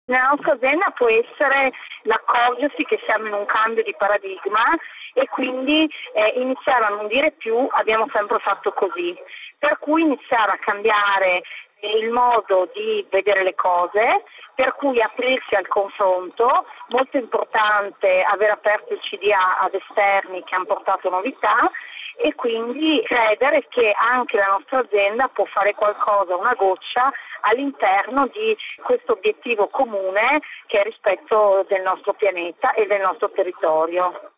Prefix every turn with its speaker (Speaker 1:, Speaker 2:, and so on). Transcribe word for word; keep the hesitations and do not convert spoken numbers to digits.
Speaker 1: Nella nostra azienda può essere l'accorgersi che siamo in un cambio di paradigma e quindi eh, iniziare a non dire più abbiamo sempre fatto così, per cui iniziare a cambiare il modo di vedere le cose, per cui aprirsi al confronto, molto importante aver aperto il C D A ad esterni che hanno portato novità e quindi credere che anche la nostra azienda può fare qualcosa, una goccia all'interno di questo obiettivo comune che è il rispetto del nostro pianeta e del nostro territorio.